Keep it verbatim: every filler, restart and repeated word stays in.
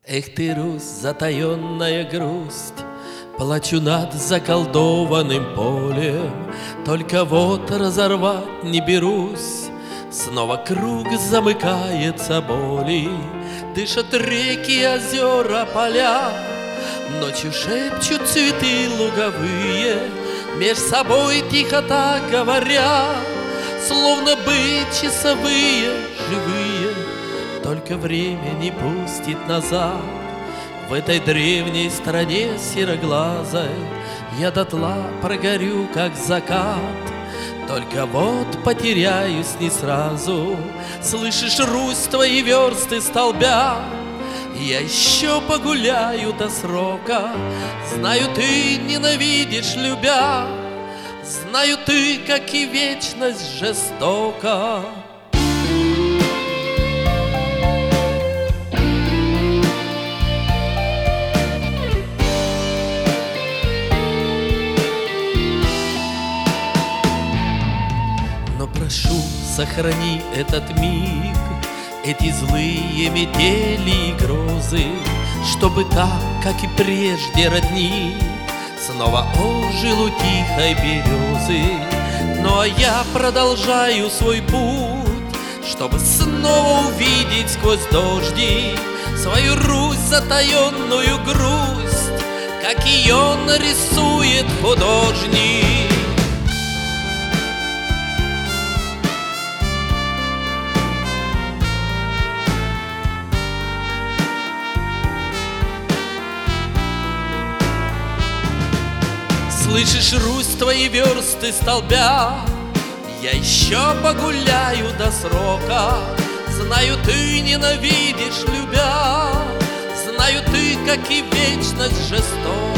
Эх ты, Русь, затаенная грусть, плачу над заколдованным полем. Только вот разорвать не берусь, снова круг замыкается боли. Дышат реки, озера, поля, ночью шепчут цветы луговые, меж собой тихо так говоря, словно бы часовые живые. Только время не пустит назад. В этой древней стране сероглазой я дотла прогорю, как закат. Только вот потеряюсь не сразу. Слышишь, Русь, твои версты столбя. Я еще погуляю до срока. Знаю, ты ненавидишь, любя. Знаю, ты, как и вечность, жестока. Прошу, сохрани этот миг, эти злые метели и грозы, чтобы так, как и прежде, родник снова ожил у тихой березы. Ну а я продолжаю свой путь, чтобы снова увидеть сквозь дожди свою Русь, затаенную грусть, как ее нарисует художник. Слышишь, Русь, твои версты столбя. Я еще погуляю до срока. Знаю, ты ненавидишь, любя. Знаю, ты, как и вечность, жестока.